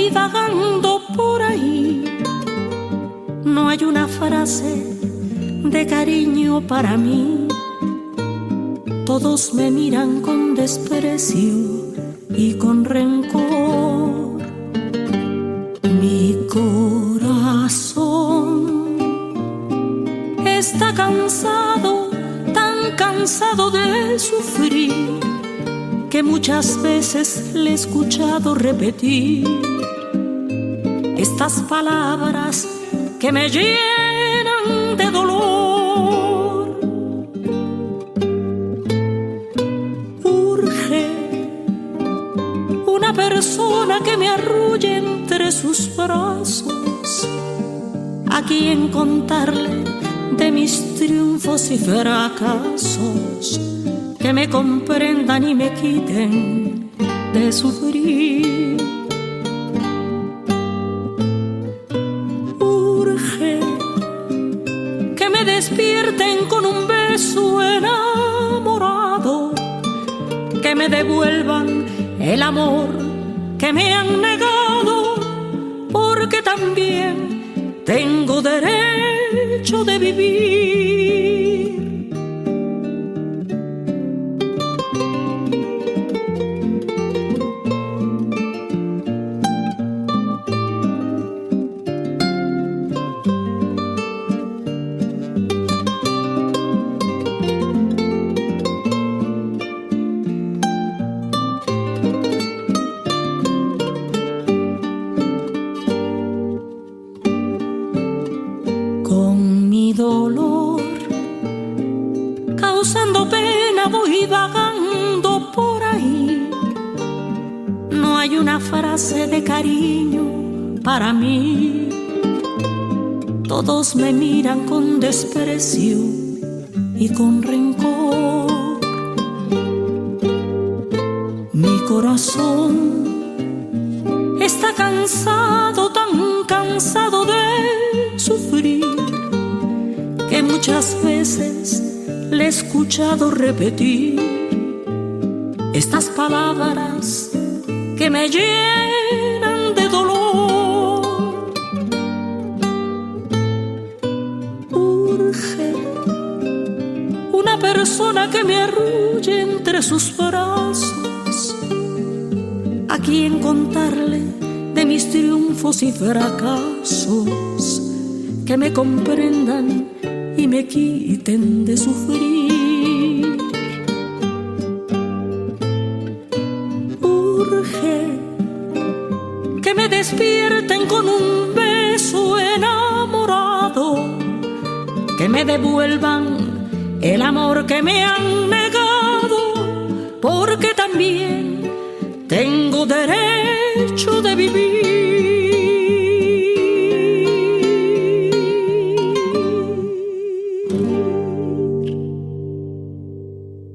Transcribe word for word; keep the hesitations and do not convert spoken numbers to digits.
voy vagando por ahí. No hay una frase de cariño para mí. Todos me miran con desprecio y con rencor. Mi corazón está cansado, tan cansado de sufrir, que muchas veces le he escuchado repetir estas palabras que me llenan de dolor. Urge una persona que me arrulle entre sus brazos, a quien contarle de mis triunfos y fracasos, que me comprendan y me quiten de sufrir. Urge que me despierten con un beso enamorado, que me devuelvan el amor que me han negado, porque también tengo derecho de vivir. Con mi dolor, causando pena, voy vagando por ahí. No hay una frase de cariño para mí. Todos me miran con desprecio y con rencor. Mi corazón está cansado, tan cansado de sufrir, que muchas veces le he escuchado repetir estas palabras que me llenan de dolor. Urge una persona que me arrulle entre sus brazos, a quien contarle de mis triunfos y fracasos, que me comprendan y me quiten de sufrir. Urge que me despierten con un beso enamorado, que me devuelvan el amor que me han negado, porque también tengo derecho